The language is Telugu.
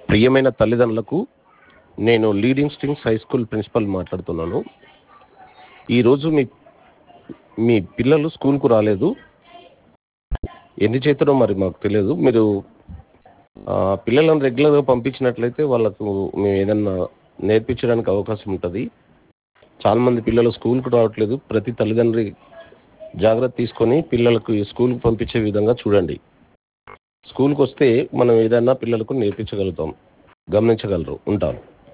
ప్రియమైన తల్లిదండ్రులకు నేను leading strings high school principal మాట్లాడుతున్నాను. ఈరోజు మీ మీ పిల్లలు స్కూల్కు రాలేదు. ఎన్ని చేతారో మరి మాకు తెలియదు. మీరు పిల్లలను రెగ్యులర్గా పంపించినట్లయితే వాళ్ళకు మేము ఏదన్నా నేర్పించడానికి అవకాశం ఉంటుంది. చాలామంది పిల్లలు స్కూల్కు రావట్లేదు. ప్రతి తల్లిదండ్రి జాగ్రత్త తీసుకొని పిల్లలకు స్కూల్కి పంపించే విధంగా చూడండి. స్కూల్కి వస్తే మనం ఏదైనా పిల్లలకు నేర్పించగలుగుతాం. గమనించగలరు. ఉంటాను.